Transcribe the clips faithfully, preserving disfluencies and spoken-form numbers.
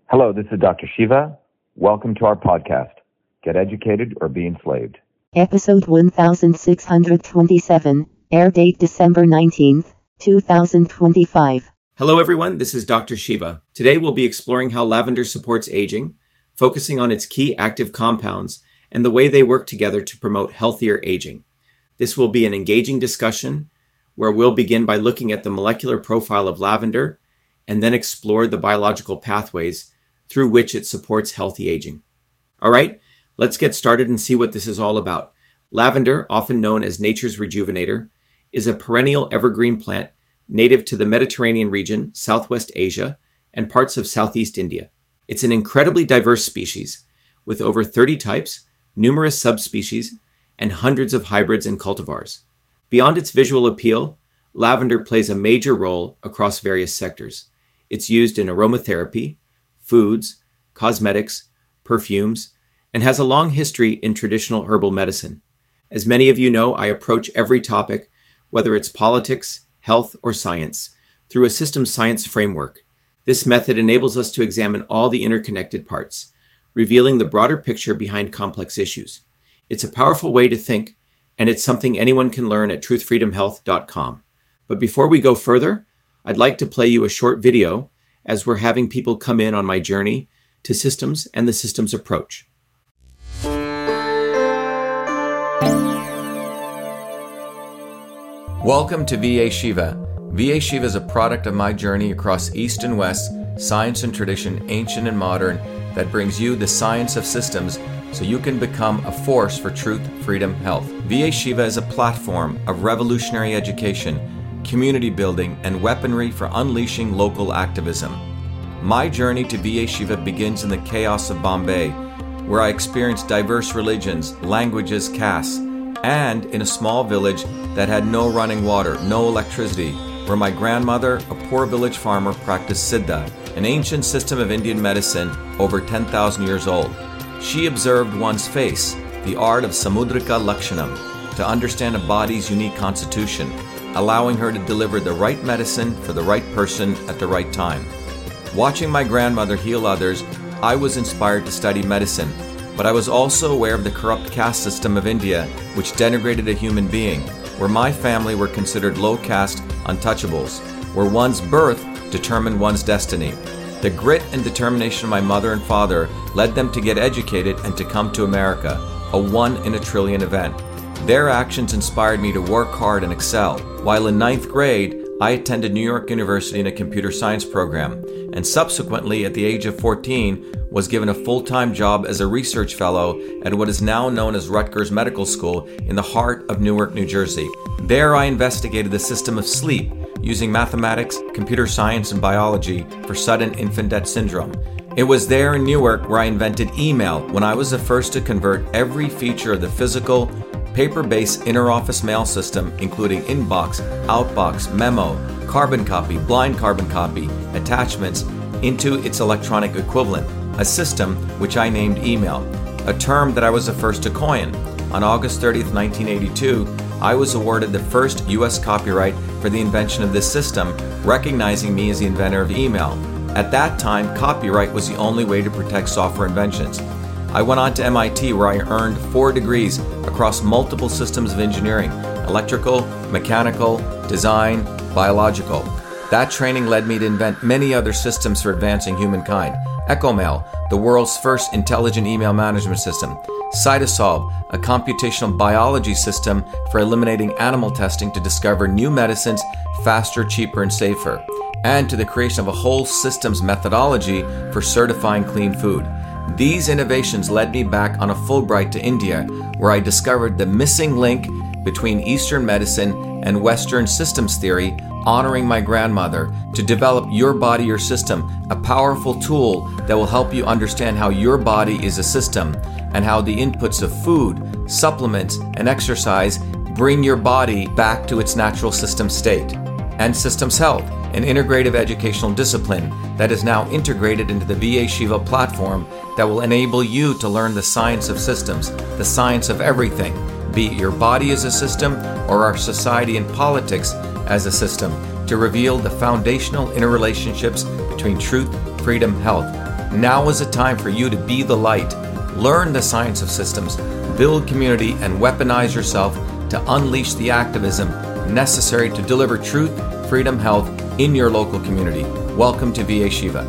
Hello, this is Doctor Shiva. Welcome to our podcast, Get Educated or Be Enslaved. Episode one thousand six hundred twenty-seven, air date December nineteenth, two thousand twenty-five. Hello everyone, this is Doctor Shiva. Today we'll be exploring how lavender supports aging, focusing on its key active compounds and the way they work together to promote healthier aging. This will be an engaging discussion where we'll begin by looking at the molecular profile of lavender and then explore the biological pathways through which it supports healthy aging. All right, let's get started and see what this is all about. Lavender, often known as nature's rejuvenator, is a perennial evergreen plant native to the Mediterranean region, Southwest Asia, and parts of Southeast India. It's an incredibly diverse species with over thirty types, numerous subspecies, and hundreds of hybrids and cultivars. Beyond its visual appeal, lavender plays a major role across various sectors. It's used in aromatherapy, foods, cosmetics, perfumes, and has a long history in traditional herbal medicine. As many of you know, I approach every topic, whether it's politics, health, or science, through a systems science framework. This method enables us to examine all the interconnected parts, revealing the broader picture behind complex issues. It's a powerful way to think, and it's something anyone can learn at truth freedom health dot com. But before we go further, I'd like to play you a short video as we're having people come in on my journey to systems and the systems approach. Welcome to V A Shiva. V A Shiva is a product of my journey across East and West, science and tradition, ancient and modern, that brings you the science of systems so you can become a force for truth, freedom, health. V A Shiva is a platform of revolutionary education, community building, and weaponry for unleashing local activism. My journey to V A Shiva begins in the chaos of Bombay, where I experienced diverse religions, languages, castes, and in a small village that had no running water, no electricity, where my grandmother, a poor village farmer, practiced Siddha, an ancient system of Indian medicine over ten thousand years old. She observed one's face, the art of Samudrika Lakshanam, to understand a body's unique constitution, allowing her to deliver the right medicine for the right person at the right time. Watching my grandmother heal others, I was inspired to study medicine, but I was also aware of the corrupt caste system of India, which denigrated a human being, where my family were considered low-caste untouchables, where one's birth determined one's destiny. The grit and determination of my mother and father led them to get educated and to come to America, a one in a trillion event. Their actions inspired me to work hard and excel. While in ninth grade, I attended New York University in a computer science program, and subsequently, at the age of fourteen, was given a full-time job as a research fellow at what is now known as Rutgers Medical School in the heart of Newark, New Jersey. There I investigated the system of sleep using mathematics, computer science, and biology for sudden infant death syndrome. It was there in Newark where I invented email, when I was the first to convert every feature of the physical, paper-based inter-office mail system, including inbox, outbox, memo, carbon copy, blind carbon copy, attachments, into its electronic equivalent, a system which I named email, a term that I was the first to coin. On August thirtieth, nineteen eighty-two, I was awarded the first U S copyright for the invention of this system, recognizing me as the inventor of email. At that time, copyright was the only way to protect software inventions. I went on to M I T, where I earned four degrees across multiple systems of engineering: electrical, mechanical, design, biological. That training led me to invent many other systems for advancing humankind. EchoMail, the world's first intelligent email management system. Cytosolve, a computational biology system for eliminating animal testing to discover new medicines faster, cheaper, and safer. And to the creation of a whole systems methodology for certifying clean food. These innovations led me back on a Fulbright to India, where I discovered the missing link between Eastern medicine and Western systems theory, honoring my grandmother, to develop Your Body, Your System, a powerful tool that will help you understand how your body is a system and how the inputs of food, supplements, and exercise bring your body back to its natural system state. And Systems Health, an integrative educational discipline that is now integrated into the V A Shiva platform that will enable you to learn the science of systems, the science of everything, be it your body as a system or our society and politics as a system, to reveal the foundational interrelationships between truth, freedom, health. Now is the time for you to be the light. Learn the science of systems, build community, and weaponize yourself to unleash the activism necessary to deliver truth, freedom, health in your local community. Welcome to V A Shiva.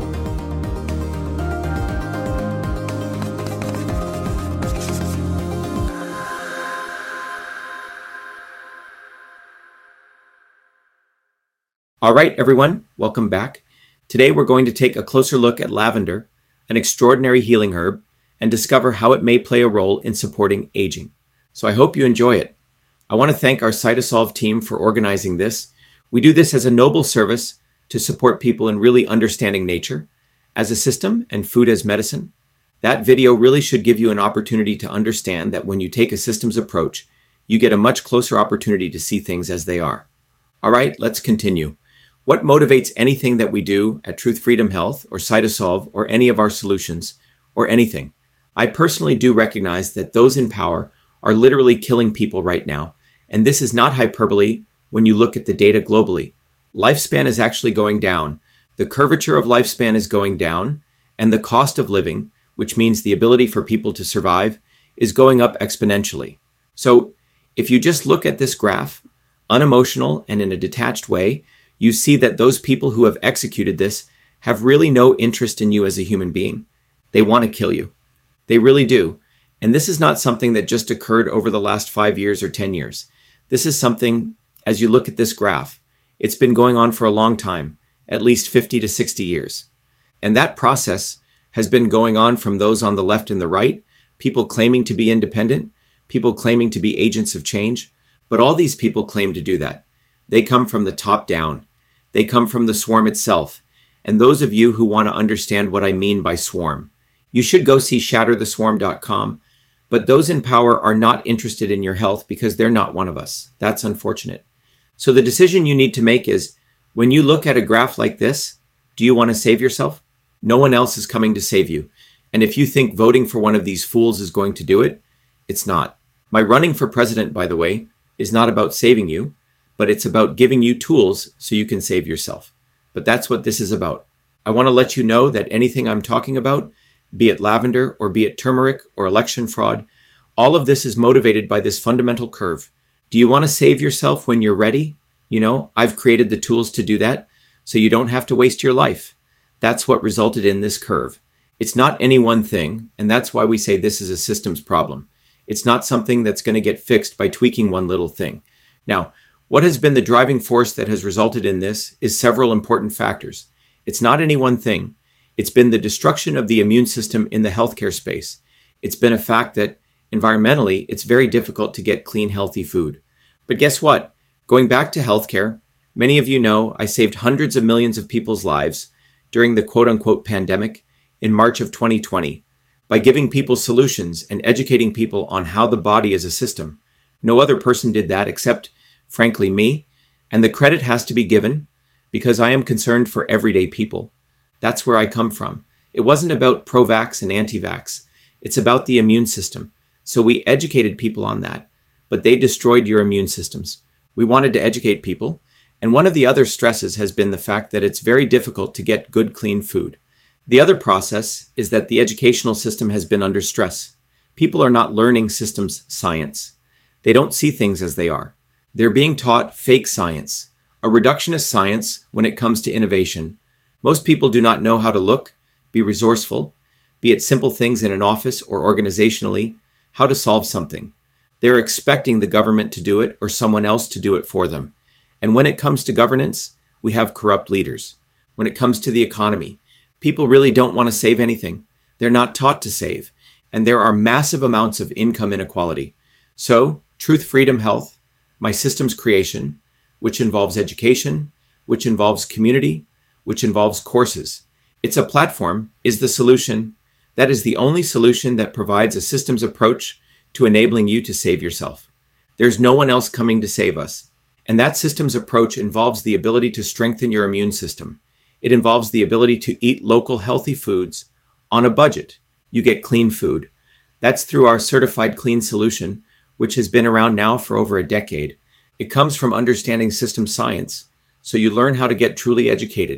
All right, everyone, welcome back. Today we're going to take a closer look at lavender, an extraordinary healing herb, and discover how it may play a role in supporting aging. So I hope you enjoy it. I want to thank our Cytosolve team for organizing this. We do this as a noble service to support people in really understanding nature as a system and food as medicine. That video really should give you an opportunity to understand that when you take a systems approach, you get a much closer opportunity to see things as they are. All right, let's continue. What motivates anything that we do at Truth Freedom Health or Cytosolve or any of our solutions or anything? I personally do recognize that those in power are literally killing people right now. And this is not hyperbole when you look at the data globally. Lifespan is actually going down. The curvature of lifespan is going down, and the cost of living, which means the ability for people to survive, is going up exponentially. So if you just look at this graph, unemotional and in a detached way, you see that those people who have executed this have really no interest in you as a human being. They want to kill you. They really do. And this is not something that just occurred over the last five years or ten years. This is something, as you look at this graph, it's been going on for a long time, at least fifty to sixty years. And that process has been going on from those on the left and the right, people claiming to be independent, people claiming to be agents of change. But all these people claim to do that. They come from the top down. They come from the swarm itself. And those of you who want to understand what I mean by swarm, you should go see shatter the swarm dot com. But those in power are not interested in your health because they're not one of us. That's unfortunate. So the decision you need to make is, when you look at a graph like this, do you want to save yourself? No one else is coming to save you. And if you think voting for one of these fools is going to do it, it's not. My running for president, by the way, is not about saving you, but it's about giving you tools so you can save yourself. But that's what this is about. I want to let you know that anything I'm talking about, be it lavender or be it turmeric or election fraud, all of this is motivated by this fundamental curve. Do you want to save yourself when you're ready? You know, I've created the tools to do that so you don't have to waste your life. That's what resulted in this curve. It's not any one thing, and that's why we say this is a systems problem. It's not something that's going to get fixed by tweaking one little thing. Now, what has been the driving force that has resulted in this is several important factors. It's not any one thing. It's been the destruction of the immune system in the healthcare space. It's been a fact that environmentally, it's very difficult to get clean, healthy food. But guess what? Going back to healthcare, many of you know I saved hundreds of millions of people's lives during the quote-unquote pandemic in March of twenty twenty by giving people solutions and educating people on how the body is a system. No other person did that except, frankly, me. And the credit has to be given because I am concerned for everyday people. That's where I come from. It wasn't about pro-vax and anti-vax. It's about the immune system. So we educated people on that, but they destroyed your immune systems. We wanted to educate people. And one of the other stresses has been the fact that it's very difficult to get good, clean food. The other process is that the educational system has been under stress. People are not learning systems science. They don't see things as they are. They're being taught fake science, a reductionist science when it comes to innovation. Most people do not know how to look, be resourceful, be it simple things in an office or organizationally, how to solve something. They're expecting the government to do it or someone else to do it for them. And when it comes to governance, we have corrupt leaders. When it comes to the economy, people really don't want to save anything. They're not taught to save. And there are massive amounts of income inequality. So, Truth Freedom Health, my systems creation, which involves education, which involves community, which involves courses. It's a platform, is the solution. That is the only solution that provides a systems approach to enabling you to save yourself. There's no one else coming to save us. And that systems approach involves the ability to strengthen your immune system. It involves the ability to eat local healthy foods on a budget. You get clean food. That's through our certified clean solution, which has been around now for over a decade. It comes from understanding system science, so you learn how to get truly educated.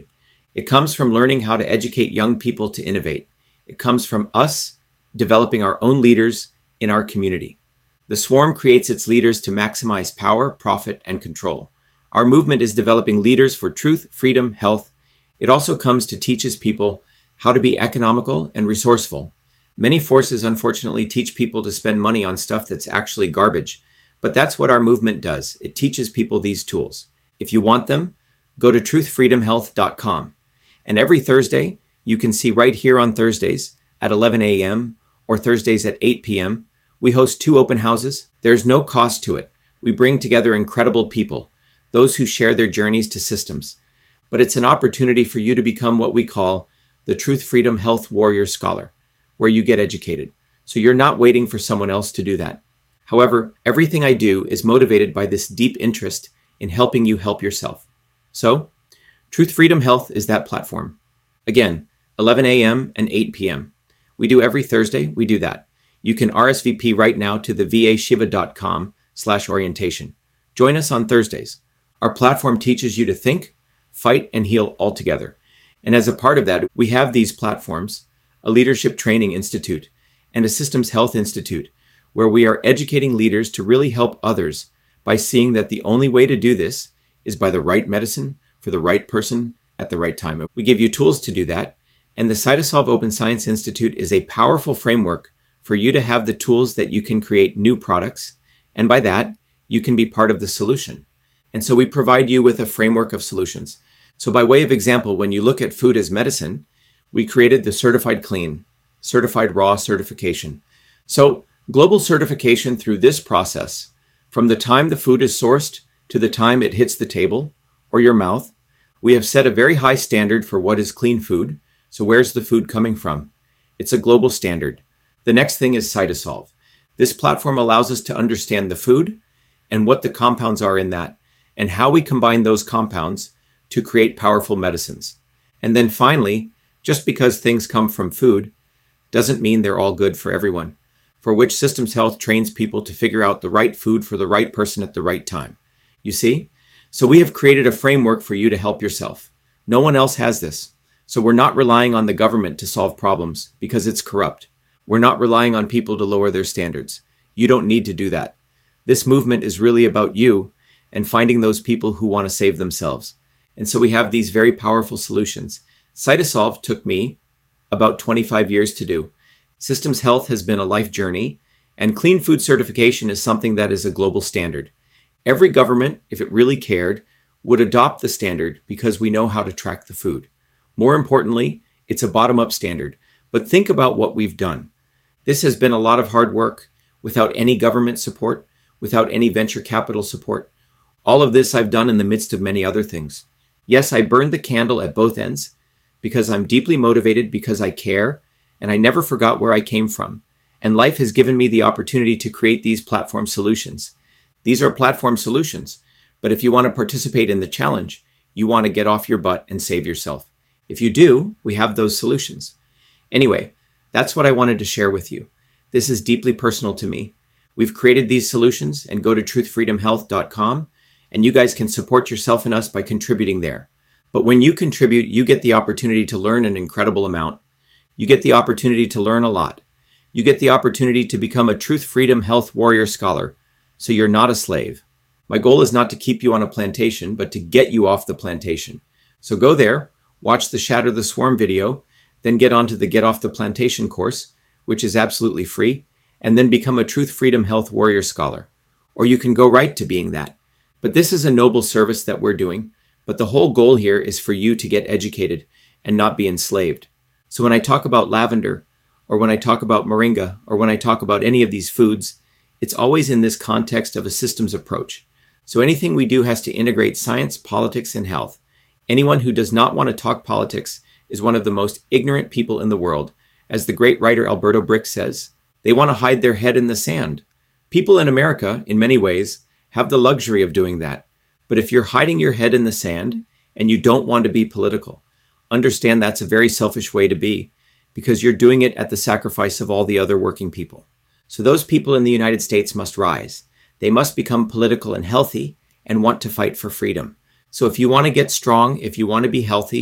It comes from learning how to educate young people to innovate. It comes from us developing our own leaders in our community. The Swarm creates its leaders to maximize power, profit, and control. Our movement is developing leaders for truth, freedom, health. It also comes to teaches people how to be economical and resourceful. Many forces, unfortunately, teach people to spend money on stuff that's actually garbage. But that's what our movement does. It teaches people these tools. If you want them, go to truth freedom health dot com. And every Thursday, you can see right here on Thursdays at eleven a.m. or Thursdays at eight p.m., we host two open houses. There's no cost to it. We bring together incredible people, those who share their journeys to systems. But it's an opportunity for you to become what we call the Truth Freedom Health Warrior Scholar, where you get educated. So you're not waiting for someone else to do that. However, everything I do is motivated by this deep interest in helping you help yourself. So, Truth Freedom Health is that platform. Again, eleven a.m. and eight p.m. We do every Thursday, we do that. You can R S V P right now to the v a shiva dot com slash orientation. Join us on Thursdays. Our platform teaches you to think, fight, and heal all together. And as a part of that, we have these platforms, a Leadership Training Institute and a Systems Health Institute, where we are educating leaders to really help others by seeing that the only way to do this is by the right medicine for the right person at the right time. We give you tools to do that, and the Cytosolve Open Science Institute is a powerful framework for you to have the tools that you can create new products, and by that, you can be part of the solution. And so we provide you with a framework of solutions. So by way of example, when you look at food as medicine, we created the Certified Clean, Certified Raw certification. So global certification through this process, from the time the food is sourced to the time it hits the table or your mouth, we have set a very high standard for what is clean food. So where's the food coming from? It's a global standard. The next thing is Cytosolve. This platform allows us to understand the food and what the compounds are in that, and how we combine those compounds to create powerful medicines. And then finally, just because things come from food doesn't mean they're all good for everyone, for which Systems Health trains people to figure out the right food for the right person at the right time. You see? So we have created a framework for you to help yourself. No one else has this. So we're not relying on the government to solve problems because it's corrupt. We're not relying on people to lower their standards. You don't need to do that. This movement is really about you and finding those people who want to save themselves. And so we have these very powerful solutions. Cytosolve took me about twenty-five years to do. Systems Health has been a life journey, and clean food certification is something that is a global standard. Every government, if it really cared, would adopt the standard because we know how to track the food. More importantly, it's a bottom-up standard. But think about what we've done. This has been a lot of hard work without any government support, without any venture capital support. All of this I've done in the midst of many other things. Yes, I burned the candle at both ends because I'm deeply motivated, because I care, and I never forgot where I came from. And life has given me the opportunity to create these platform solutions. These are platform solutions, but if you want to participate in the challenge, you want to get off your butt and save yourself. If you do, we have those solutions. Anyway, that's what I wanted to share with you. This is deeply personal to me. We've created these solutions, and go to truth freedom health dot com, and you guys can support yourself and us by contributing there. But when you contribute, you get the opportunity to learn an incredible amount. You get the opportunity to learn a lot. You get the opportunity to become a Truth Freedom Health Warrior Scholar, so you're not a slave. My goal is not to keep you on a plantation, but to get you off the plantation. So go there, watch the Shatter the Swarm video, then get onto the Get Off the Plantation course, which is absolutely free, and then become a Truth Freedom Health Warrior Scholar. Or you can go right to being that. But this is a noble service that we're doing, but the whole goal here is for you to get educated and not be enslaved. So when I talk about lavender, or when I talk about moringa, or when I talk about any of these foods, it's always in this context of a systems approach. So anything we do has to integrate science, politics, and health. Anyone who does not want to talk politics is one of the most ignorant people in the world. As the great writer Alberto Brick says, they want to hide their head in the sand. People in America, in many ways, have the luxury of doing that. But if you're hiding your head in the sand and you don't want to be political, understand that's a very selfish way to be, because you're doing it at the sacrifice of all the other working people. So those people in the United States must rise. They must become political and healthy and want to fight for freedom. So if you want to get strong, if you want to be healthy,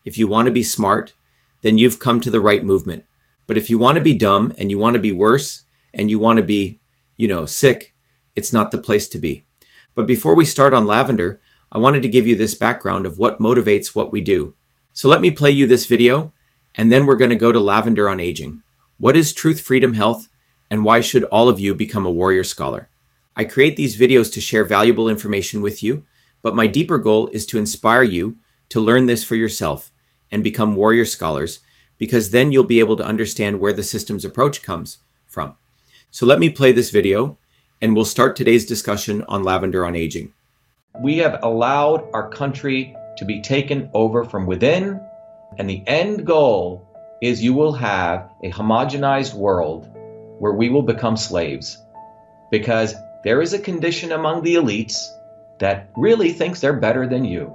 If you want to be smart, then you've come to the right movement. But if you want to be dumb and you want to be worse and you want to be, you know, sick, it's not the place to be. But before we start on Lavender, I wanted to give you this background of what motivates what we do. So let me play you this video, and then we're going to go to Lavender on Aging. What is Truth, Freedom, Health, and why should all of you become a Warrior Scholar? I create these videos to share valuable information with you, but my deeper goal is to inspire you to learn this for yourself and become Warrior Scholars, because then you'll be able to understand where the system's approach comes from. So let me play this video, and we'll start today's discussion on Lavender on Aging. We have allowed our country to be taken over from within, and the end goal is you will have a homogenized world where we will become slaves, because there is a condition among the elites that really thinks they're better than you,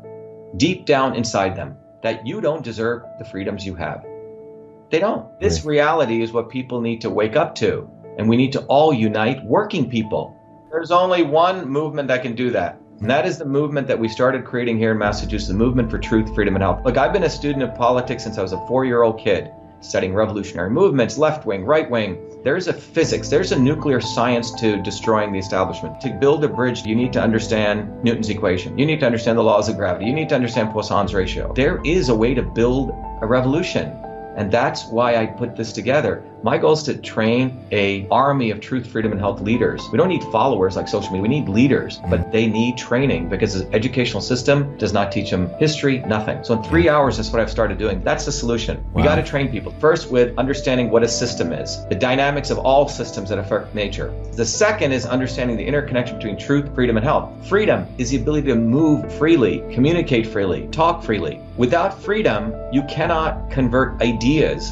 deep down inside them, that you don't deserve the freedoms you have. They don't. This reality is what people need to wake up to, and we need to all unite, working people. There's only one movement that can do that, and that is the movement that we started creating here in Massachusetts, the Movement for Truth, Freedom, and Health. Look, I've been a student of politics since I was a four-year-old kid, studying revolutionary movements, left-wing, right-wing. There's a physics, there's a nuclear science to destroying the establishment. To build a bridge, you need to understand Newton's equation. You need to understand the laws of gravity. You need to understand Poisson's ratio. There is a way to build a revolution. And that's why I put this together. My goal is to train an army of truth, freedom, and health leaders. We don't need followers like social media. We need leaders, but they need training because the educational system does not teach them history, nothing. So in three hours, that's what I've started doing. That's the solution. Wow. We got to train people. First, with understanding what a system is, the dynamics of all systems that affect nature. The second is understanding the interconnection between truth, freedom, and health. Freedom is the ability to move freely, communicate freely, talk freely. Without freedom, you cannot convert ideas,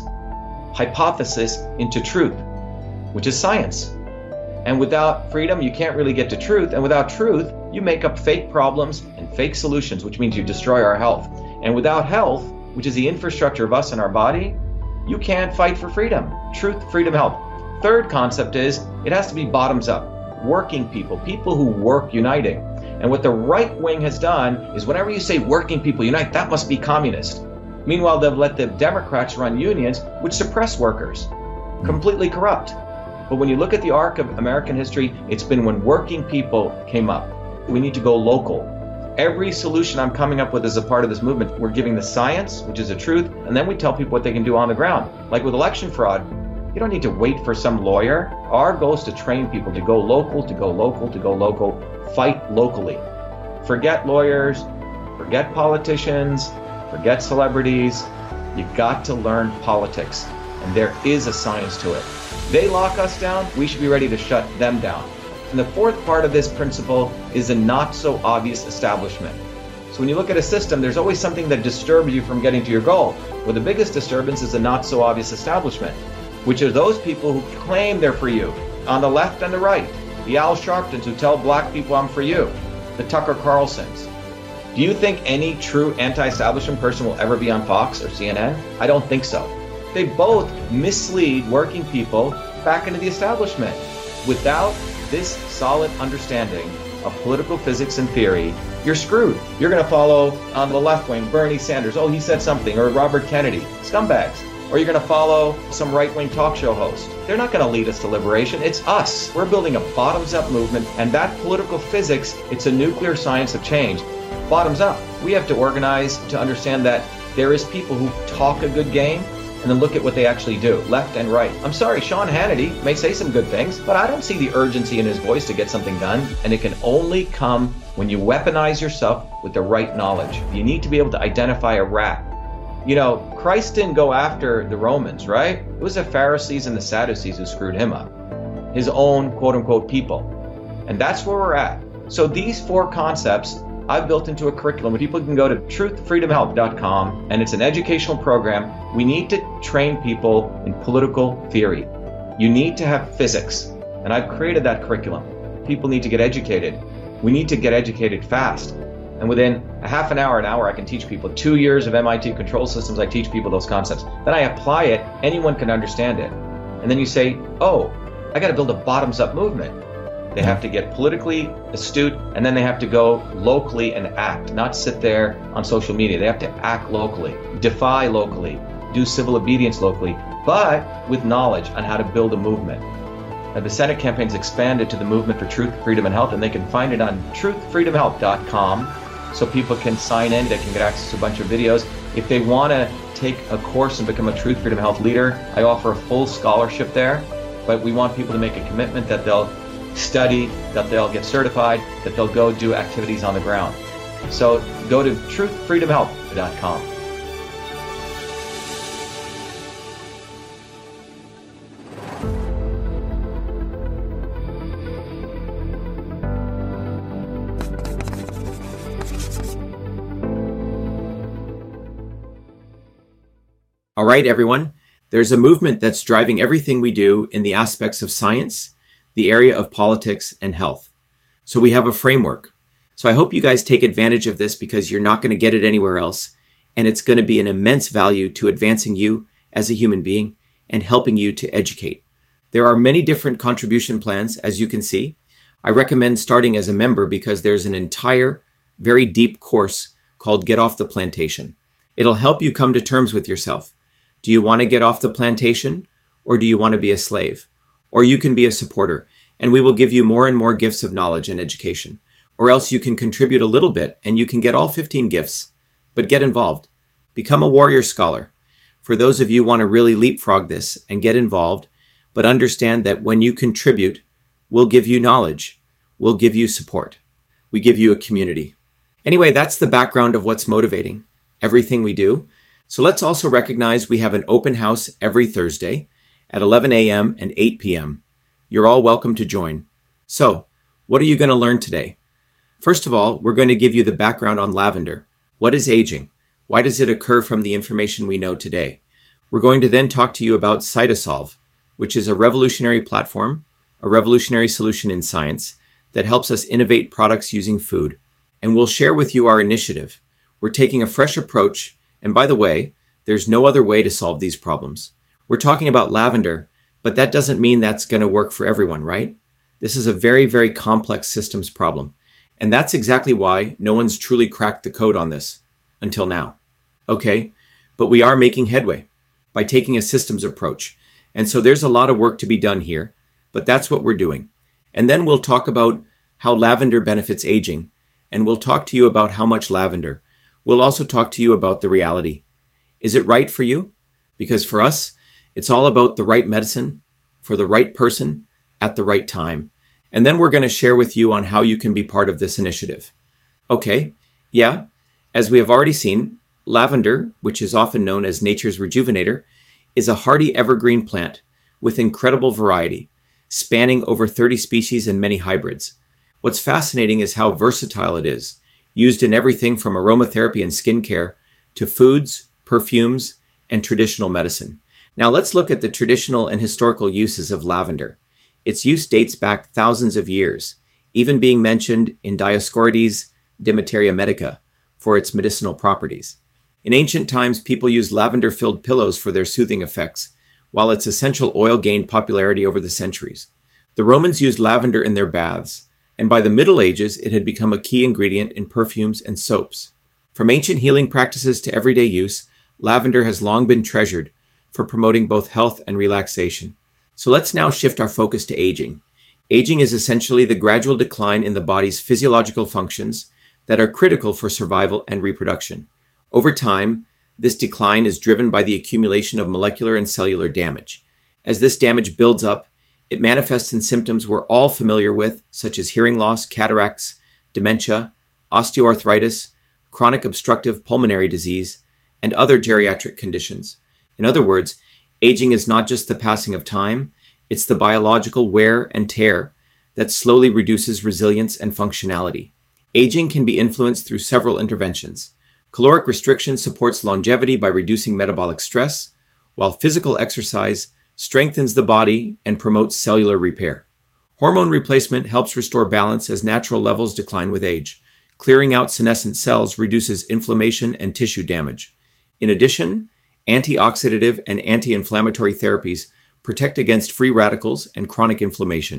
hypothesis into truth, which is science. And without freedom, you can't really get to truth. And without truth, you make up fake problems and fake solutions, which means you destroy our health. And without health, which is the infrastructure of us and our body, you can't fight for freedom. Truth, freedom, health. Third concept is it has to be bottoms up. Working people, people who work uniting. And what the right wing has done is whenever you say working people unite, that must be communist. Meanwhile, they've let the Democrats run unions, which suppress workers, completely corrupt. But when you look at the arc of American history, it's been when working people came up. We need to go local. Every solution I'm coming up with as a part of this movement, we're giving the science, which is the truth, and then we tell people what they can do on the ground. Like with election fraud, you don't need to wait for some lawyer. Our goal is to train people to go local, to go local, to go local, fight locally. Forget lawyers, forget politicians, forget celebrities. You've got to learn politics, and there is a science to it. They lock us down, we should be ready to shut them down. And the fourth part of this principle is a not so obvious establishment. So when you look at a system, there's always something that disturbs you from getting to your goal. Well, the biggest disturbance is a not so obvious establishment, which are those people who claim they're for you, on the left and the right. The Al Sharptons who tell black people I'm for you. The Tucker Carlsons. Do you think any true anti-establishment person will ever be on Fox or C N N? I don't think so. They both mislead working people back into the establishment. Without this solid understanding of political physics and theory, you're screwed. You're going to follow on the left wing Bernie Sanders. Oh, he said something. Or Robert Kennedy. Scumbags. Or you're going to follow some right-wing talk show host. They're not going to lead us to liberation. It's us. We're building a bottoms-up movement, and that political physics, it's a nuclear science of change. Bottoms up. We have to organize to understand that there is people who talk a good game and then look at what they actually do, left and right. I'm sorry, Sean Hannity may say some good things, but I don't see the urgency in his voice to get something done, and it can only come when you weaponize yourself with the right knowledge. You need to be able to identify a rat. You know, Christ didn't go after the Romans, right? It was the Pharisees and the Sadducees who screwed him up. His own quote-unquote people. And that's where we're at. So these four concepts I've built into a curriculum where people can go to truth freedom health dot com, and it's an educational program. We need to train people in political theory. You need to have physics, and I've created that curriculum. People need to get educated. We need to get educated fast. And within a half an hour, an hour, I can teach people. Two years of M I T control systems, I teach people those concepts. Then I apply it, anyone can understand it. And then you say, oh, I got to build a bottoms-up movement. They have to get politically astute, and then they have to go locally and act, not sit there on social media. They have to act locally, defy locally, do civil obedience locally, but with knowledge on how to build a movement. Now, the Senate campaign has expanded to the Movement for Truth, Freedom, and Health, and they can find it on truth freedom health dot com, so people can sign in, they can get access to a bunch of videos. If they want to take a course and become a Truth, Freedom, Health leader, I offer a full scholarship there, but we want people to make a commitment that they'll study, that they'll get certified, that they'll go do activities on the ground. So go to truth freedom health dot com. All right, everyone. There's a movement that's driving everything we do in the aspects of science, the area of politics, and health. So we have a framework. So I hope you guys take advantage of this because you're not going to get it anywhere else. And it's going to be an immense value to advancing you as a human being and helping you to educate. There are many different contribution plans, as you can see. I recommend starting as a member because there's an entire, very deep course called Get Off the Plantation. It'll help you come to terms with yourself. Do you want to get off the plantation, or do you want to be a slave? Or you can be a supporter, and we will give you more and more gifts of knowledge and education. Or else you can contribute a little bit, and you can get all fifteen gifts. But get involved. Become a warrior scholar. For those of you who want to really leapfrog this and get involved, but understand that when you contribute, we'll give you knowledge. We'll give you support. We give you a community. Anyway, that's the background of what's motivating everything we do. So let's also recognize we have an open house every Thursday at eleven a.m. and eight p.m. You're all welcome to join. So, what are you going to learn today? First of all, we're going to give you the background on lavender. What is aging? Why does it occur from the information we know today? We're going to then talk to you about Cytosolve, which is a revolutionary platform, a revolutionary solution in science that helps us innovate products using food. And we'll share with you our initiative. We're taking a fresh approach. And by the way, there's no other way to solve these problems. We're talking about lavender, but that doesn't mean that's going to work for everyone, right? This is a very, very complex systems problem. And that's exactly why no one's truly cracked the code on this until now. Okay, but we are making headway by taking a systems approach. And so there's a lot of work to be done here, but that's what we're doing. And then we'll talk about how lavender benefits aging, and we'll talk to you about how much lavender. We'll also talk to you about the reality. Is it right for you? Because for us, it's all about the right medicine for the right person at the right time. And then we're going to share with you on how you can be part of this initiative. Okay, yeah, as we have already seen, lavender, which is often known as nature's rejuvenator, is a hardy evergreen plant with incredible variety, spanning over thirty species and many hybrids. What's fascinating is how versatile it is, used in everything from aromatherapy and skincare to foods, perfumes, and traditional medicine. Now let's look at the traditional and historical uses of lavender. Its use dates back thousands of years, even being mentioned in Dioscorides' De Materia Medica for its medicinal properties. In ancient times, people used lavender-filled pillows for their soothing effects, while its essential oil gained popularity over the centuries. The Romans used lavender in their baths, and by the Middle Ages, it had become a key ingredient in perfumes and soaps. From ancient healing practices to everyday use, lavender has long been treasured for promoting both health and relaxation. So let's now shift our focus to aging. Aging is essentially the gradual decline in the body's physiological functions that are critical for survival and reproduction. Over time, this decline is driven by the accumulation of molecular and cellular damage. As this damage builds up, it manifests in symptoms we're all familiar with, such as hearing loss, cataracts, dementia, osteoarthritis, chronic obstructive pulmonary disease, and other geriatric conditions. In other words, aging is not just the passing of time, it's the biological wear and tear that slowly reduces resilience and functionality. Aging can be influenced through several interventions. Caloric restriction supports longevity by reducing metabolic stress, while physical exercise strengthens the body and promotes cellular repair. Hormone replacement helps restore balance as natural levels decline with age. Clearing out senescent cells reduces inflammation and tissue damage. In addition, antioxidative and anti-inflammatory therapies protect against free radicals and chronic inflammation,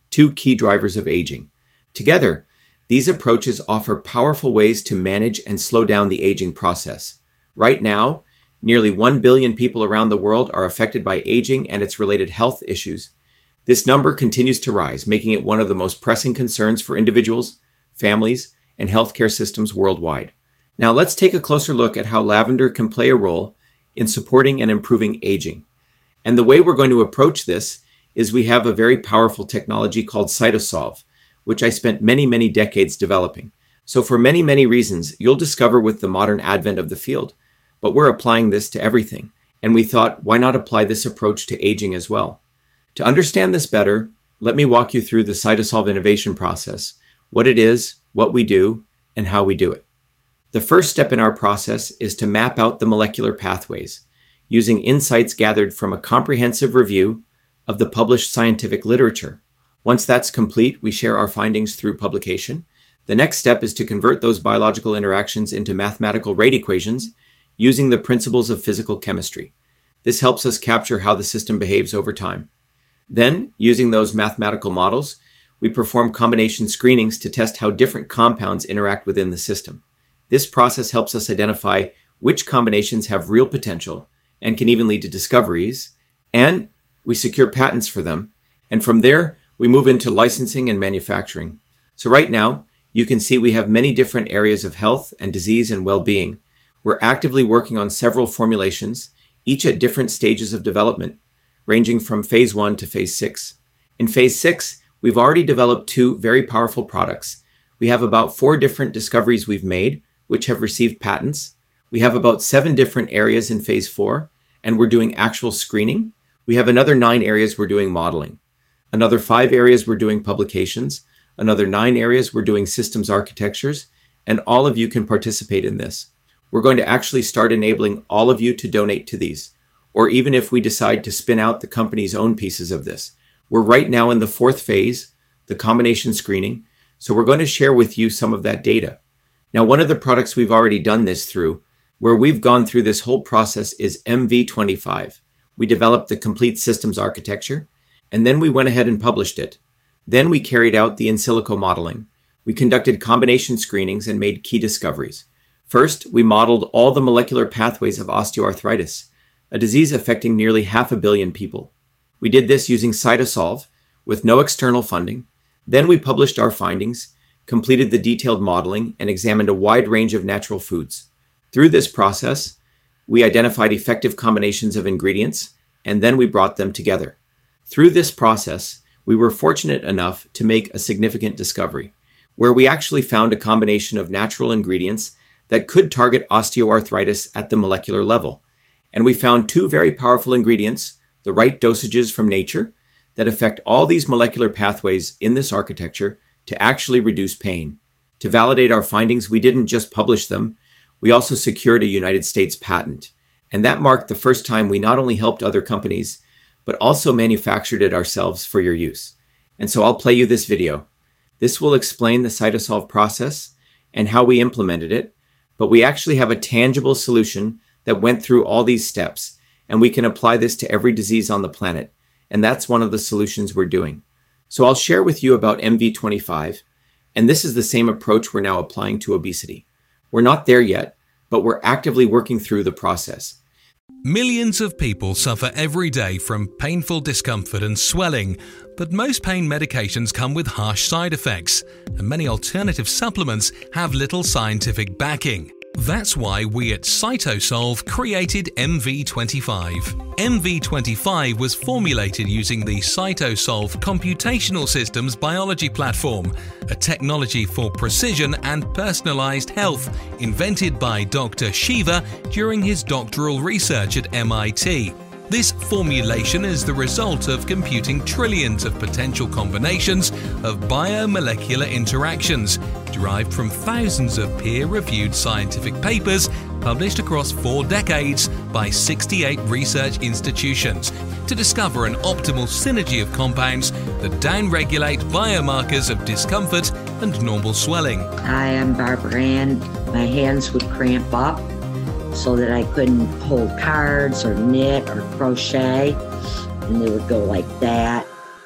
two key drivers of aging. Together, these approaches offer powerful ways to manage and slow down the aging process. Right now, nearly one billion people around the world are affected by aging and its related health issues. This number continues to rise, making it one of the most pressing concerns for individuals, families, and healthcare systems worldwide. Now let's take a closer look at how lavender can play a role in supporting and improving aging. And the way we're going to approach this is we have a very powerful technology called CytoSolve, which I spent many, many decades developing. So for many, many reasons, you'll discover with the modern advent of the field, but we're applying this to everything. And we thought, why not apply this approach to aging as well? To understand this better, let me walk you through the CytoSolve innovation process, what it is, what we do, and how we do it. The first step in our process is to map out the molecular pathways using insights gathered from a comprehensive review of the published scientific literature. Once that's complete, we share our findings through publication. The next step is to convert those biological interactions into mathematical rate equations using the principles of physical chemistry. This helps us capture how the system behaves over time. Then, using those mathematical models, we perform combination screenings to test how different compounds interact within the system. This process helps us identify which combinations have real potential and can even lead to discoveries, and we secure patents for them. And from there, we move into licensing and manufacturing. So right now, you can see we have many different areas of health and disease and well-being. We're actively working on several formulations, each at different stages of development, ranging from phase one to phase six. In phase six, we've already developed two very powerful products. We have about four different discoveries we've made, which have received patents. We have about seven different areas in phase four, and we're doing actual screening. We have another nine areas we're doing modeling. Another five areas we're doing publications. Another nine areas we're doing systems architectures, and all of you can participate in this. We're going to actually start enabling all of you to donate to these, or even if we decide to spin out the company's own pieces of this. We're right now in the fourth phase, the combination screening, so we're going to share with you some of that data. Now, one of the products we've already done this through, where we've gone through this whole process, is M V twenty-five. We developed the complete systems architecture, and then we went ahead and published it. Then we carried out the in silico modeling. We conducted combination screenings and made key discoveries. First, we modeled all the molecular pathways of osteoarthritis, a disease affecting nearly half a billion people. We did this using CytoSolve with no external funding. Then we published our findings, completed the detailed modeling, and examined a wide range of natural foods. Through this process, we identified effective combinations of ingredients, and then we brought them together. Through this process, we were fortunate enough to make a significant discovery, where we actually found a combination of natural ingredients that could target osteoarthritis at the molecular level. And we found two very powerful ingredients, the right dosages from nature, that affect all these molecular pathways in this architecture to actually reduce pain. To validate our findings, we didn't just publish them, we also secured a United States patent. And that marked the first time we not only helped other companies, but also manufactured it ourselves for your use. And so I'll play you this video. This will explain the CytoSolve process and how we implemented it, but we actually have a tangible solution that went through all these steps, and we can apply this to every disease on the planet. And that's one of the solutions we're doing. So I'll share with you about M V twenty-five, and this is the same approach we're now applying to obesity. We're not there yet, but we're actively working through the process. Millions of people suffer every day from painful discomfort and swelling, but most pain medications come with harsh side effects, and many alternative supplements have little scientific backing. That's why we at CytoSolve created M V twenty-five. M V twenty-five was formulated using the CytoSolve Computational Systems Biology Platform, a technology for precision and personalized health invented by Doctor Shiva during his doctoral research at M I T. This formulation is the result of computing trillions of potential combinations of biomolecular interactions derived from thousands of peer-reviewed scientific papers published across four decades by sixty-eight research institutions to discover an optimal synergy of compounds that downregulate biomarkers of discomfort and normal swelling. I am Barbara Ann. My hands would cramp up so that I couldn't hold cards or knit or crochet, and they would go like that.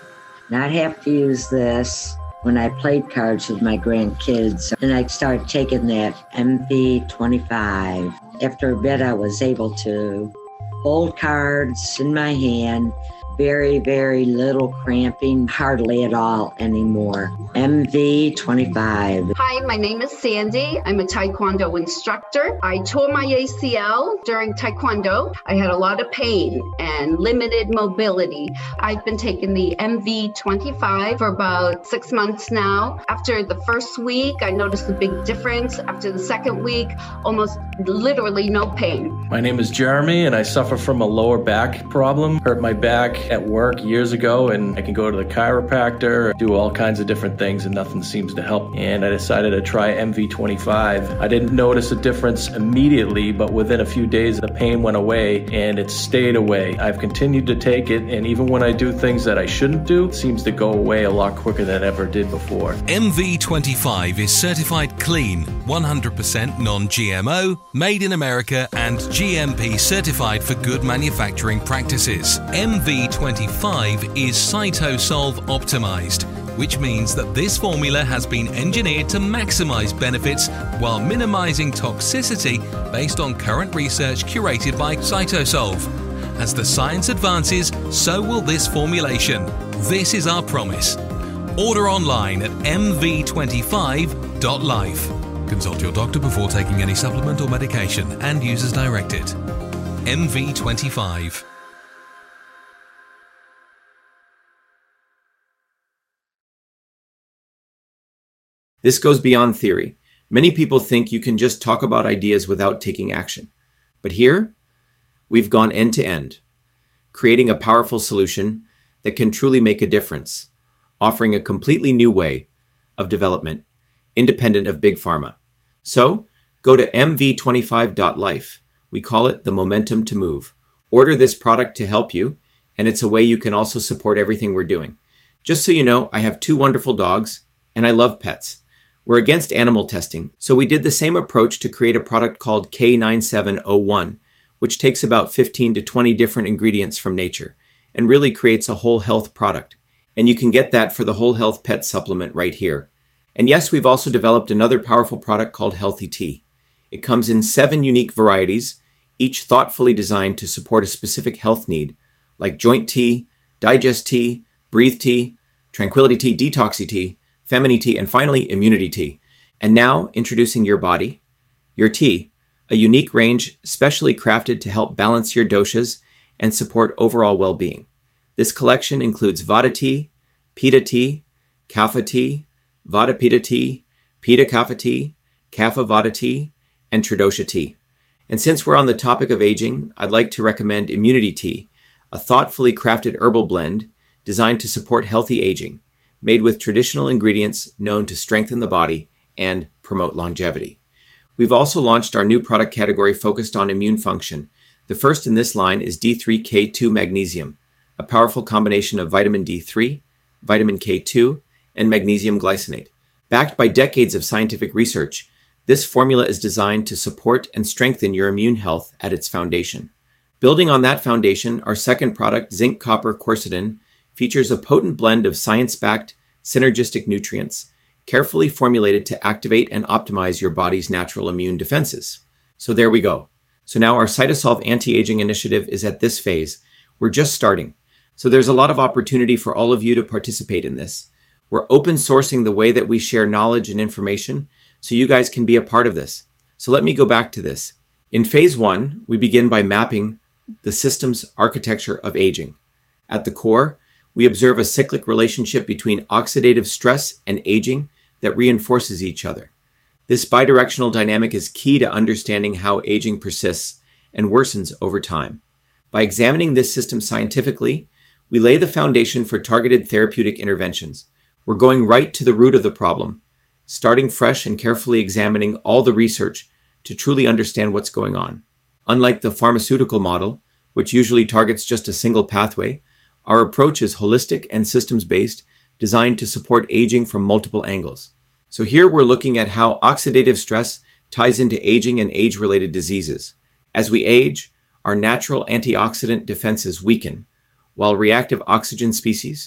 not have to use this when I played cards with my grandkids. And I started taking that M V twenty-five. After a bit, I was able to hold cards in my hand. Very, very little cramping, hardly at all anymore. M V twenty-five. Hi, my name is Sandy. I'm a Taekwondo instructor. I tore my A C L during Taekwondo. I had a lot of pain and limited mobility. I've been taking the M V twenty-five for about six months now. After the first week, I noticed a big difference. After the second week, almost literally no pain. My name is Jeremy, and I suffer from a lower back problem. Hurt my back at work years ago, and I can go to the chiropractor, do all kinds of different things, and nothing seems to help. And I decided to try M V twenty-five. I didn't notice a difference immediately, but within a few days, the pain went away, and it stayed away. I've continued to take it, and even when I do things that I shouldn't do, it seems to go away a lot quicker than it ever did before. M V twenty-five is certified clean, one hundred percent non-G M O, made in America, and G M P certified for good manufacturing practices. M V twenty-five is CytoSolve optimized, which means that this formula has been engineered to maximize benefits while minimizing toxicity based on current research curated by CytoSolve. As the science advances, so will this formulation. This is our promise. Order online at m v twenty-five dot life. Consult your doctor before taking any supplement or medication and use as directed. M V twenty-five. This goes beyond theory. Many people think you can just talk about ideas without taking action. But here, we've gone end to end, creating a powerful solution that can truly make a difference, offering a completely new way of development, independent of big pharma. So, go to m v twenty-five dot life. We call it the momentum to move. Order this product to help you, and it's a way you can also support everything we're doing. Just so you know, I have two wonderful dogs, and I love pets. We're against animal testing, so we did the same approach to create a product called K nine seven oh one, which takes about fifteen to twenty different ingredients from nature and really creates a whole health product. And you can get that for the Whole Health Pet Supplement right here. And yes, we've also developed another powerful product called Healthy Tea. It comes in seven unique varieties, each thoughtfully designed to support a specific health need, like joint tea, digest tea, breathe tea, tranquility tea, detoxy tea, Femini tea, and finally, immunity tea. And now, introducing Your Body, Your Tea, a unique range specially crafted to help balance your doshas and support overall well-being. This collection includes Vata tea, Pitta tea, Kapha tea, Vata Pitta tea, Pitta Kapha tea, Kapha Vata tea, and Tridosha tea. And since we're on the topic of aging, I'd like to recommend Immunity Tea, a thoughtfully crafted herbal blend designed to support healthy aging, made with traditional ingredients known to strengthen the body and promote longevity. We've also launched our new product category focused on immune function. The first in this line is D three K two Magnesium, a powerful combination of vitamin D three, vitamin K two, and magnesium glycinate. Backed by decades of scientific research, this formula is designed to support and strengthen your immune health at its foundation. Building on that foundation, our second product, Zinc Copper Quercetin, features a potent blend of science-backed, synergistic nutrients, carefully formulated to activate and optimize your body's natural immune defenses. So there we go. So now our CytoSolve anti-aging initiative is at this phase. We're just starting. So there's a lot of opportunity for all of you to participate in this. We're open sourcing the way that we share knowledge and information, so you guys can be a part of this. So let me go back to this. In phase one, we begin by mapping the system's architecture of aging. At the core, we observe a cyclic relationship between oxidative stress and aging that reinforces each other. This bidirectional dynamic is key to understanding how aging persists and worsens over time. By examining this system scientifically, we lay the foundation for targeted therapeutic interventions. We're going right to the root of the problem, starting fresh and carefully examining all the research to truly understand what's going on. Unlike the pharmaceutical model, which usually targets just a single pathway, our approach is holistic and systems-based, designed to support aging from multiple angles. So here we're looking at how oxidative stress ties into aging and age-related diseases. As we age, our natural antioxidant defenses weaken, while reactive oxygen species,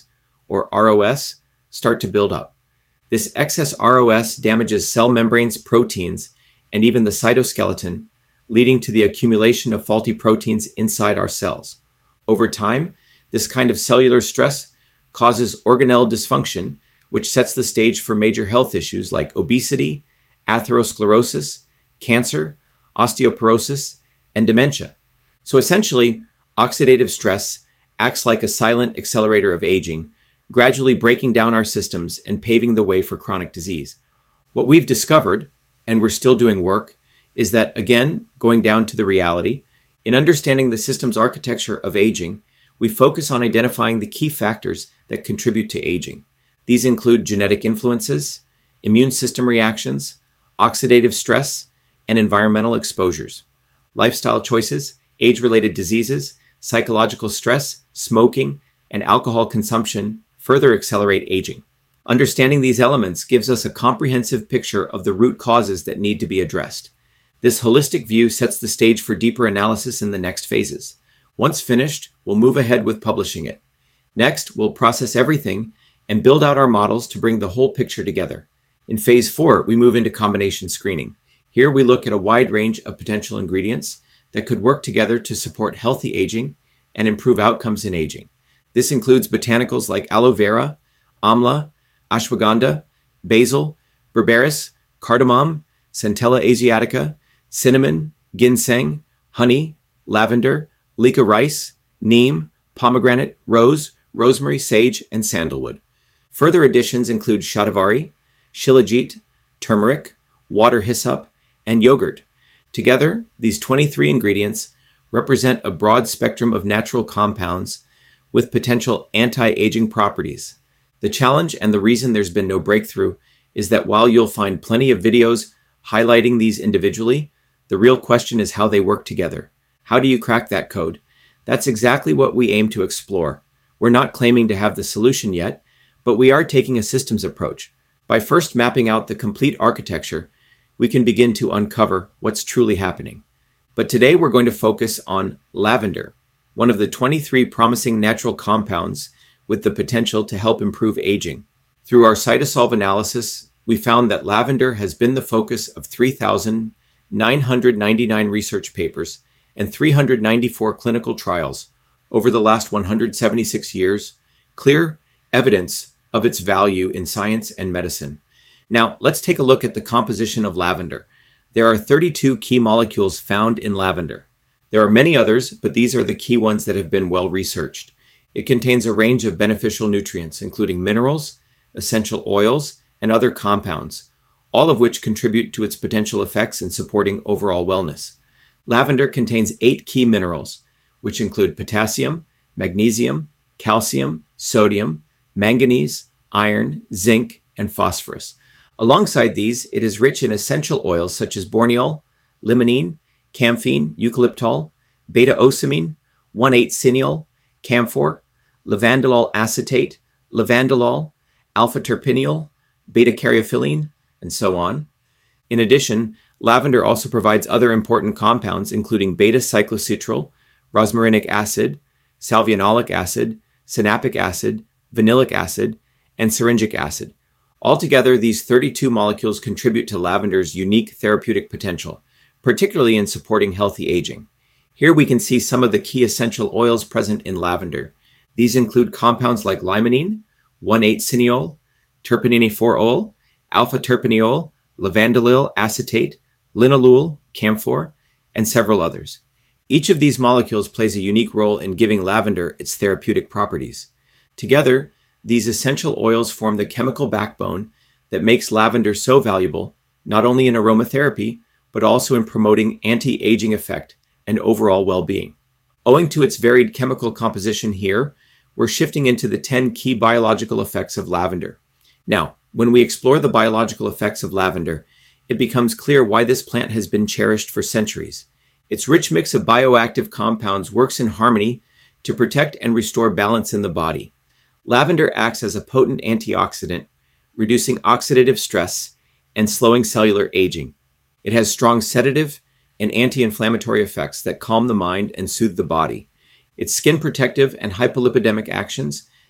or R O S, start to build up. This excess R O S damages cell membranes, proteins, and even the cytoskeleton, leading to the accumulation of faulty proteins inside our cells. Over time, this kind of cellular stress causes organelle dysfunction, which sets the stage for major health issues like obesity, atherosclerosis, cancer, osteoporosis, and dementia. So essentially, oxidative stress acts like a silent accelerator of aging, gradually breaking down our systems and paving the way for chronic disease. What we've discovered, and we're still doing work, is that, again, going down to the reality, in understanding the system's architecture of aging, we focus on identifying the key factors that contribute to aging. These include genetic influences, immune system reactions, oxidative stress, and environmental exposures. Lifestyle choices, age-related diseases, psychological stress, smoking, and alcohol consumption further accelerate aging. Understanding these elements gives us a comprehensive picture of the root causes that need to be addressed. This holistic view sets the stage for deeper analysis in the next phases. Once finished, we'll move ahead with publishing it. Next, we'll process everything and build out our models to bring the whole picture together. In phase four, we move into combination screening. Here we look at a wide range of potential ingredients that could work together to support healthy aging and improve outcomes in aging. This includes botanicals like aloe vera, amla, ashwagandha, basil, berberis, cardamom, centella asiatica, cinnamon, ginseng, honey, lavender, leeka rice, neem, pomegranate, rose, rosemary, sage, and sandalwood. Further additions include shatavari, shilajit, turmeric, water hyssop, and yogurt. Together, these twenty-three ingredients represent a broad spectrum of natural compounds with potential anti-aging properties. The challenge and the reason there's been no breakthrough is that while you'll find plenty of videos highlighting these individually, the real question is how they work together. How do you crack that code? That's exactly what we aim to explore. We're not claiming to have the solution yet, but we are taking a systems approach. By first mapping out the complete architecture, we can begin to uncover what's truly happening. But today we're going to focus on lavender, one of the twenty-three promising natural compounds with the potential to help improve aging. Through our cytosolve analysis, we found that lavender has been the focus of three thousand nine hundred ninety-nine research papers and three hundred ninety-four clinical trials over the last one hundred seventy-six years, clear evidence of its value in science and medicine. Now, let's take a look at the composition of lavender. There are thirty-two key molecules found in lavender. There are many others, but these are the key ones that have been well researched. It contains a range of beneficial nutrients, including minerals, essential oils, and other compounds, all of which contribute to its potential effects in supporting overall wellness. Lavender contains eight key minerals, which include potassium, magnesium, calcium, sodium, manganese, iron, zinc, and phosphorus. Alongside these, it is rich in essential oils such as borneol, limonene, camphene, eucalyptol, beta-ocimene, one eight cineol, camphor, levandolol acetate, levandolol, alpha-terpineol, beta-caryophyllene, and so on. In addition, lavender also provides other important compounds including beta-cyclocitral, rosmarinic acid, salvionolic acid, sinapic acid, vanillic acid, and syringic acid. Altogether, these thirty-two molecules contribute to lavender's unique therapeutic potential, particularly in supporting healthy aging. Here we can see some of the key essential oils present in lavender. These include compounds like limonene, one eight cineol, terpenine-four-ol, alpha-terpineol, levandolol acetate, linalool, camphor, and several others. Each of these molecules plays a unique role in giving lavender its therapeutic properties. Together, these essential oils form the chemical backbone that makes lavender so valuable, not only in aromatherapy, but also in promoting anti-aging effect and overall well-being. Owing to its varied chemical composition here, we're shifting into the ten key biological effects of lavender. Now, when we explore the biological effects of lavender, it becomes clear why this plant has been cherished for centuries. Its rich mix of bioactive compounds works in harmony to protect and restore balance in the body. Lavender acts as a potent antioxidant, reducing oxidative stress and slowing cellular aging. It has strong sedative and anti-inflammatory effects that calm the mind and soothe the body. Its skin protective and hypolipidemic actions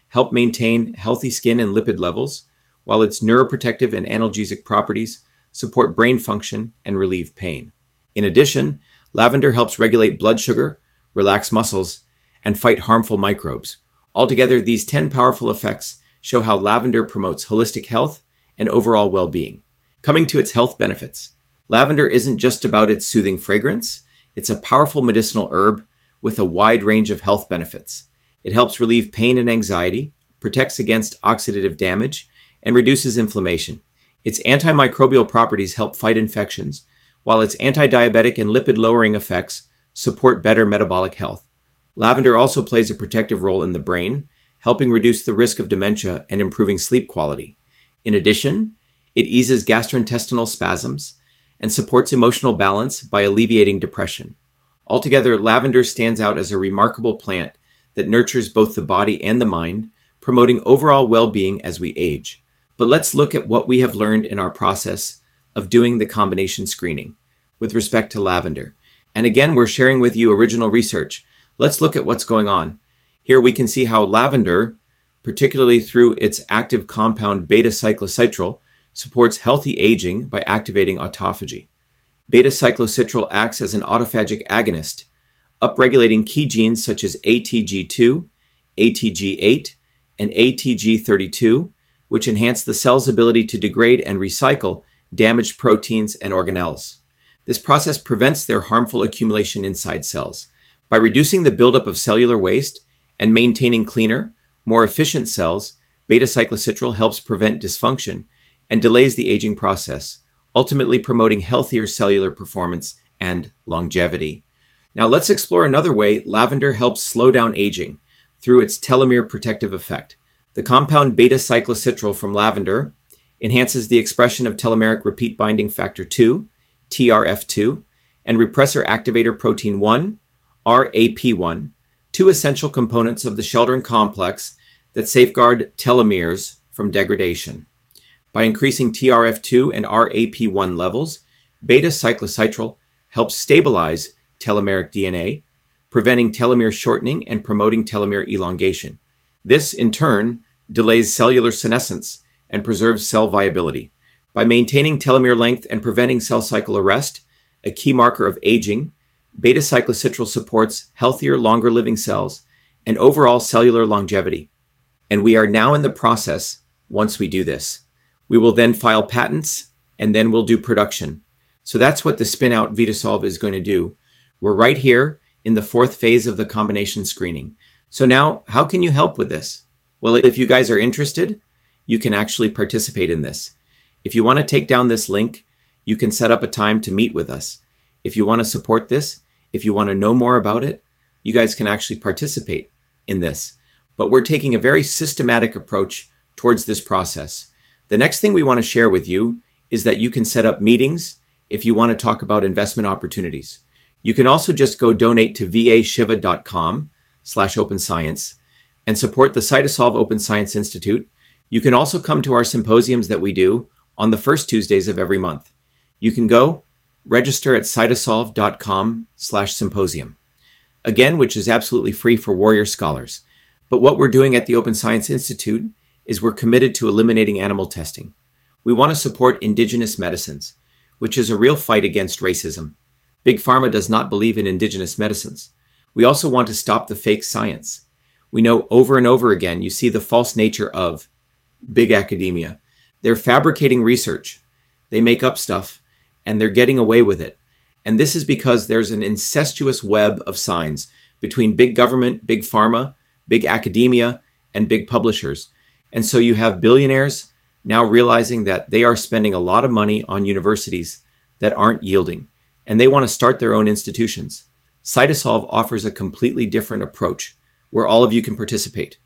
help maintain healthy skin and lipid levels, while its neuroprotective and analgesic properties support brain function and relieve pain. In addition, lavender helps regulate blood sugar, relax muscles, and fight harmful microbes. Altogether, these ten powerful effects show how lavender promotes holistic health and overall well-being. Coming to its health benefits, lavender isn't just about its soothing fragrance. It's a powerful medicinal herb with a wide range of health benefits. It helps relieve pain and anxiety, protects against oxidative damage, and reduces inflammation. Its antimicrobial properties help fight infections, while its anti-diabetic and lipid-lowering effects support better metabolic health. Lavender also plays a protective role in the brain, helping reduce the risk of dementia and improving sleep quality. In addition, it eases gastrointestinal spasms and supports emotional balance by alleviating depression. Altogether, lavender stands out as a remarkable plant that nurtures both the body and the mind, promoting overall well-being as we age. But let's look at what we have learned in our process of doing the combination screening with respect to lavender. And again, we're sharing with you original research. Let's look at what's going on. Here we can see how lavender, particularly through its active compound beta-cyclocitral, supports healthy aging by activating autophagy. Beta-cyclocitral acts as an autophagic agonist, upregulating key genes such as A T G two, A T G eight, and A T G thirty-two, which enhance the cell's ability to degrade and recycle damaged proteins and organelles. This process prevents their harmful accumulation inside cells. By reducing the buildup of cellular waste and maintaining cleaner, more efficient cells, beta-cyclocitral helps prevent dysfunction and delays the aging process, ultimately promoting healthier cellular performance and longevity. Now let's explore another way lavender helps slow down aging through its telomere protective effect. The compound beta-cyclocitral from lavender enhances the expression of telomeric repeat binding factor two, T R F two, and repressor activator protein one, R A P one, two essential components of the Sheldon complex that safeguard telomeres from degradation. By increasing T R F two and R A P one levels, beta-cyclocitral helps stabilize telomeric D N A, preventing telomere shortening and promoting telomere elongation. This, in turn, delays cellular senescence and preserves cell viability. By maintaining telomere length and preventing cell cycle arrest, a key marker of aging, beta-cyclocitral supports healthier, longer-living cells and overall cellular longevity. And we are now in the process once we do this. We will then file patents, and then we'll do production. So that's what the spin-out VitaSolve is going to do. We're right here in the fourth phase of the combination screening. So now, how can you help with this? Well, if you guys are interested, you can actually participate in this. If you want to take down this link, you can set up a time to meet with us. If you want to support this, if you want to know more about it, you guys can actually participate in this. But we're taking a very systematic approach towards this process. The next thing we want to share with you is that you can set up meetings if you want to talk about investment opportunities. You can also just go donate to vashiva.com slash open science and support the CytoSolve Open Science Institute. You can also come to our symposiums that we do on the first Tuesdays of every month. You can go register at cytosolve.com slash symposium. Again, which is absolutely free for warrior scholars. But what we're doing at the Open Science Institute is we're committed to eliminating animal testing. We want to support indigenous medicines, which is a real fight against racism. Big Pharma does not believe in indigenous medicines. We also want to stop the fake science. We know over and over again, you see the false nature of big academia. They're fabricating research. They make up stuff, and they're getting away with it. And this is because there's an incestuous web of signs between big government, big pharma, big academia, and big publishers. And so you have billionaires now realizing that they are spending a lot of money on universities that aren't yielding, and they want to start their own institutions. CytoSolve offers a completely different approach where all of you can participate.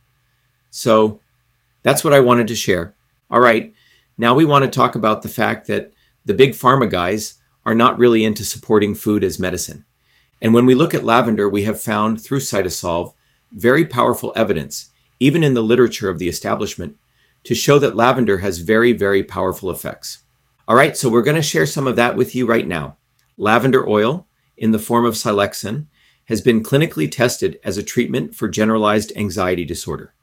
So that's what I wanted to share. All right, now we want to talk about the fact that the big pharma guys are not really into supporting food as medicine. And when we look at lavender, we have found through CytoSolve very powerful evidence, even in the literature of the establishment, to show that lavender has very, very powerful effects. All right, so we're going to share some of that with you right now. Lavender oil, in the form of Silexin, has been clinically tested as a treatment for generalized anxiety disorder.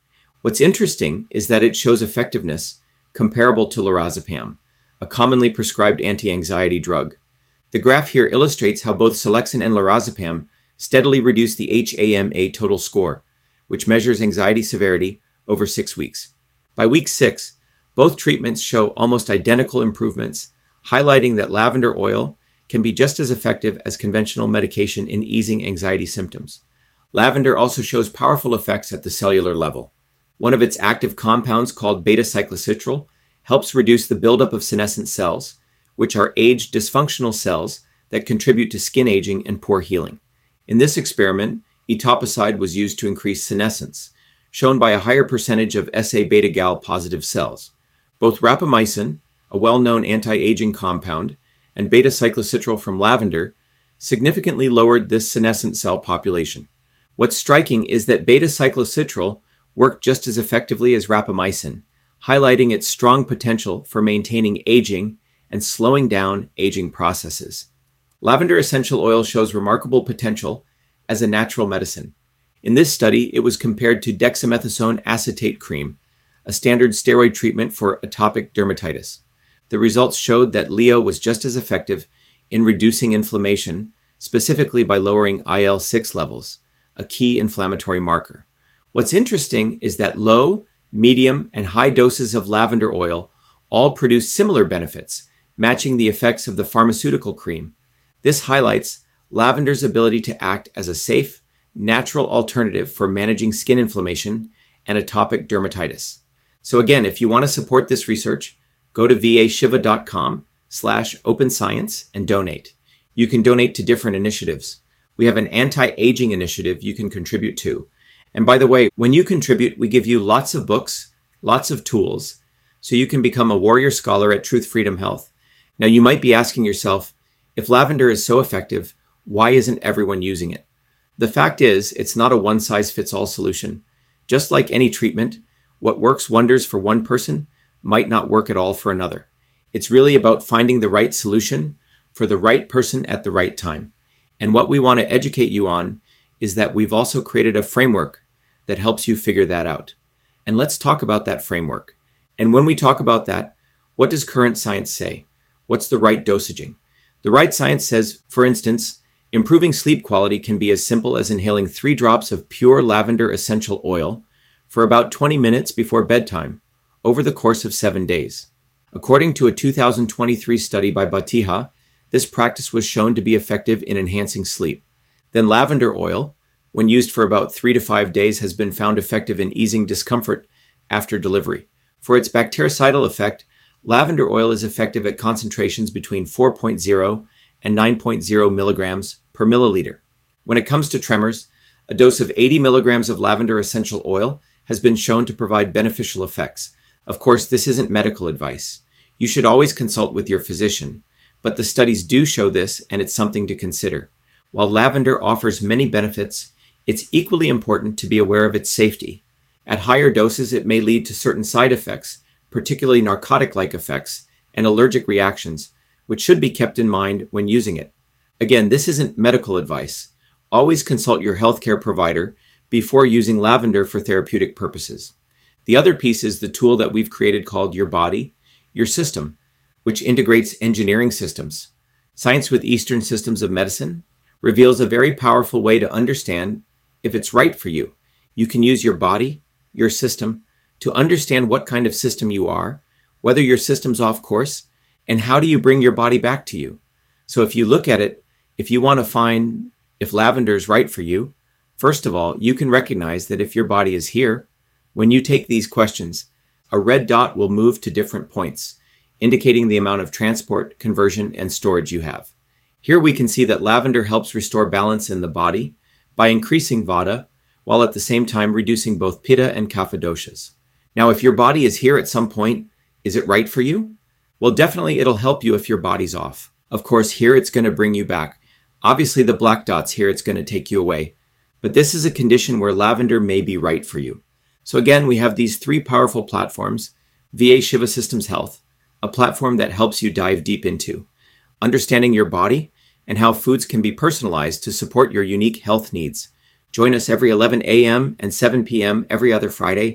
What's interesting is that it shows effectiveness comparable to lorazepam, a commonly prescribed anti-anxiety drug. The graph here illustrates how both Selexin and lorazepam steadily reduce the H A M A total score, which measures anxiety severity over six weeks. By week six, both treatments show almost identical improvements, highlighting that lavender oil can be just as effective as conventional medication in easing anxiety symptoms. Lavender also shows powerful effects at the cellular level. One of its active compounds, called beta-cyclocitral, helps reduce the buildup of senescent cells, which are aged dysfunctional cells that contribute to skin aging and poor healing. In this experiment, etoposide was used to increase senescence, shown by a higher percentage of S A beta-gal positive cells. Both rapamycin, a well-known anti-aging compound, and beta-cyclocitral from lavender significantly lowered this senescent cell population. What's striking is that beta-cyclocitral worked just as effectively as rapamycin, highlighting its strong potential for maintaining aging and slowing down aging processes. Lavender essential oil shows remarkable potential as a natural medicine. In this study, it was compared to dexamethasone acetate cream, a standard steroid treatment for atopic dermatitis. The results showed that L E O was just as effective in reducing inflammation, specifically by lowering I L six levels, a key inflammatory marker. What's interesting is that low, medium, and high doses of lavender oil all produce similar benefits, matching the effects of the pharmaceutical cream. This highlights lavender's ability to act as a safe, natural alternative for managing skin inflammation and atopic dermatitis. So again, if you want to support this research, go to vashiva.com slash open science and donate. You can donate to different initiatives. We have an anti-aging initiative you can contribute to. And by the way, when you contribute, we give you lots of books, lots of tools, so you can become a warrior scholar at Truth Freedom Health. Now, you might be asking yourself, if lavender is so effective, why isn't everyone using it? The fact is, it's not a one-size-fits-all solution. Just like any treatment, what works wonders for one person might not work at all for another. It's really about finding the right solution for the right person at the right time. And what we want to educate you on is that we've also created a framework that helps you figure that out. And let's talk about that framework. And when we talk about that, what does current science say? What's the right dosaging? The right science says, for instance, improving sleep quality can be as simple as inhaling three drops of pure lavender essential oil for about twenty minutes before bedtime over the course of seven days. According to a two thousand twenty-three study by Batiha, this practice was shown to be effective in enhancing sleep. Then lavender oil, when used for about three to five days, has been found effective in easing discomfort after delivery. For its bactericidal effect, lavender oil is effective at concentrations between four point zero and nine point zero milligrams per milliliter. When it comes to tremors, a dose of eighty milligrams of lavender essential oil has been shown to provide beneficial effects. Of course, this isn't medical advice. You should always consult with your physician, but the studies do show this, and it's something to consider. While lavender offers many benefits, it's equally important to be aware of its safety. At higher doses, it may lead to certain side effects, particularly narcotic-like effects and allergic reactions, which should be kept in mind when using it. Again, this isn't medical advice. Always consult your healthcare provider before using lavender for therapeutic purposes. The other piece is the tool that we've created called Your Body, Your System, which integrates engineering systems. Science with Eastern Systems of Medicine reveals a very powerful way to understand if it's right for you. You can use your body, your system, to understand what kind of system you are, whether your system's off course, and how do you bring your body back to you. So if you look at it, if you want to find if lavender is right for you, first of all, you can recognize that if your body is here, when you take these questions, a red dot will move to different points, indicating the amount of transport, conversion, and storage you have. Here we can see that lavender helps restore balance in the body by increasing vata, while at the same time reducing both pitta and kapha doshas. Now, if your body is here at some point, is it right for you? Well, definitely it'll help you if your body's off. Of course, here it's going to bring you back. Obviously, the black dots here, it's going to take you away. But this is a condition where lavender may be right for you. So again, we have these three powerful platforms: V A Shiva Systems Health, a platform that helps you dive deep into understanding your body and how foods can be personalized to support your unique health needs. Join us every eleven a.m. and seven p.m. every other Friday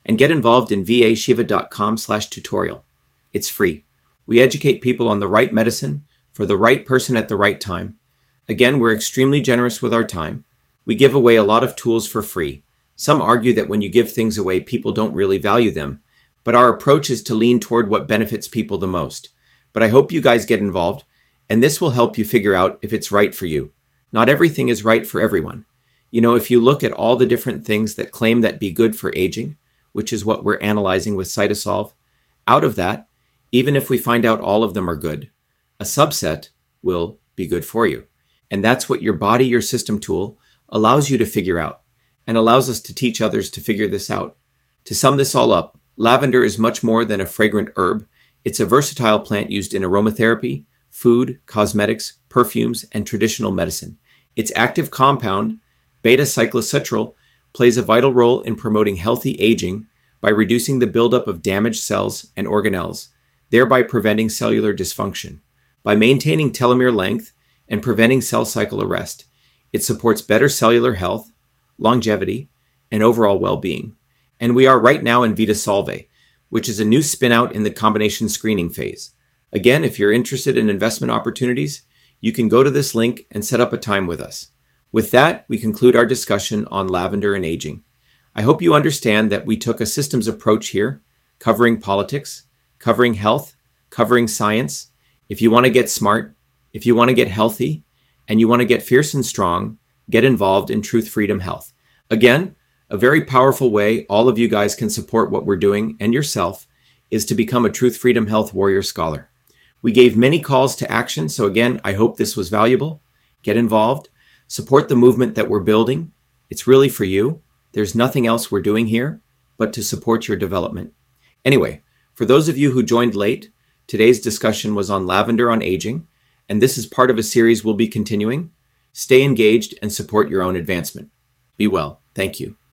and get involved in v a shiva dot com slash tutorial. It's free. We educate people on the right medicine for the right person at the right time. Again, we're extremely generous with our time. We give away a lot of tools for free. Some argue that when you give things away, people don't really value them, but our approach is to lean toward what benefits people the most. But I hope you guys get involved, and this will help you figure out if it's right for you. Not everything is right for everyone. You know, if you look at all the different things that claim that be good for aging, which is what we're analyzing with Cytosolve, out of that, even if we find out all of them are good, a subset will be good for you. And that's what your body, your system tool allows you to figure out, and allows us to teach others to figure this out. To sum this all up, lavender is much more than a fragrant herb. It's a versatile plant used in aromatherapy, food, cosmetics, perfumes, and traditional medicine. Its active compound, beta-cyclocitral, plays a vital role in promoting healthy aging by reducing the buildup of damaged cells and organelles, thereby preventing cellular dysfunction. By maintaining telomere length and preventing cell cycle arrest, it supports better cellular health, longevity, and overall well-being. And we are right now in VitaSolve, which is a new spin-out in the combination screening phase. Again, if you're interested in investment opportunities, you can go to this link and set up a time with us. With that, we conclude our discussion on lavender and aging. I hope you understand that we took a systems approach here, covering politics, covering health, covering science. If you want to get smart, if you want to get healthy, and you want to get fierce and strong, get involved in Truth Freedom Health. Again, a very powerful way all of you guys can support what we're doing and yourself is to become a Truth Freedom Health Warrior Scholar. We gave many calls to action, so again, I hope this was valuable. Get involved. Support the movement that we're building. It's really for you. There's nothing else we're doing here but to support your development. Anyway, for those of you who joined late, today's discussion was on lavender on aging, and this is part of a series we'll be continuing. Stay engaged and support your own advancement. Be well. Thank you.